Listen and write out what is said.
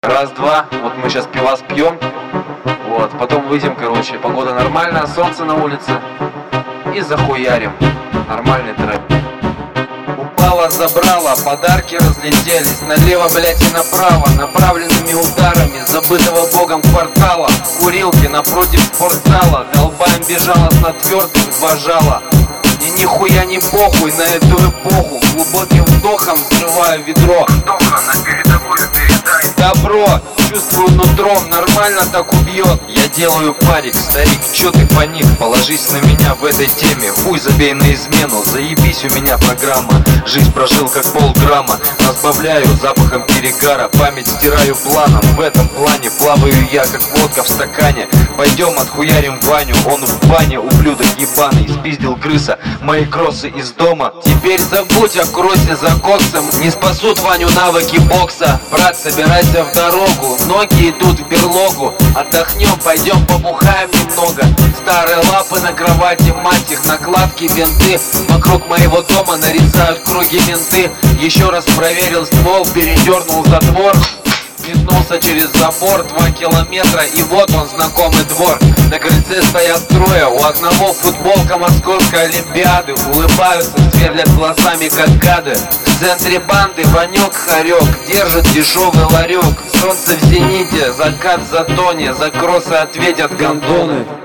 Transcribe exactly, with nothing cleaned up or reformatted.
Раз-два, вот мы сейчас пивас пьем, вот, потом выйдем, короче, погода нормальная, солнце на улице, и захуярим, нормальный трек. Упала, забрала, подарки разлетелись налево, блять, и направо, направленными ударами забытого богом квартала. Курилки напротив спортзала, голбаем бежала с натвертых два жала. Мне нихуя не похуй на эту эпоху, глубоким вдохом взрываю ведро. На передовую передай. Добро, чувствую нутром, нормально так убьет. Я делаю парик, старик, чё ты паник? Положись на меня в этой теме, хуй забей на измену. Заебись, у меня программа, жизнь прожил как полграмма. Разбавляю запахом перегара, память стираю планом. В этом плане плаваю я, как водка в стакане. Пойдем отхуярим Ваню, он в бане, ублюдок ебаный. Спиздил крыса мои кроссы из дома. Теперь забудь о кроссе за коксом, не спасут Ваню навыки бокса. Брат, собирайся в дорогу, ноги идут в берлогу. Отдохнем, пойдем побухаем немного. Старые лапы на кровати, мать их, накладки, бинты. Вокруг моего дома нарезают круги менты. Еще раз проверил ствол, передернул затвор. Метнулся через забор, два километра, и вот он, знакомый двор. На крыльце стоят трое, у одного футболка Московской Олимпиады. Улыбаются, сверлят глазами, как гады. В центре банды Ванек-хорек держит дешевый ларек. Солнце в зените, закат в затоне, за кроссы ответят гондоны.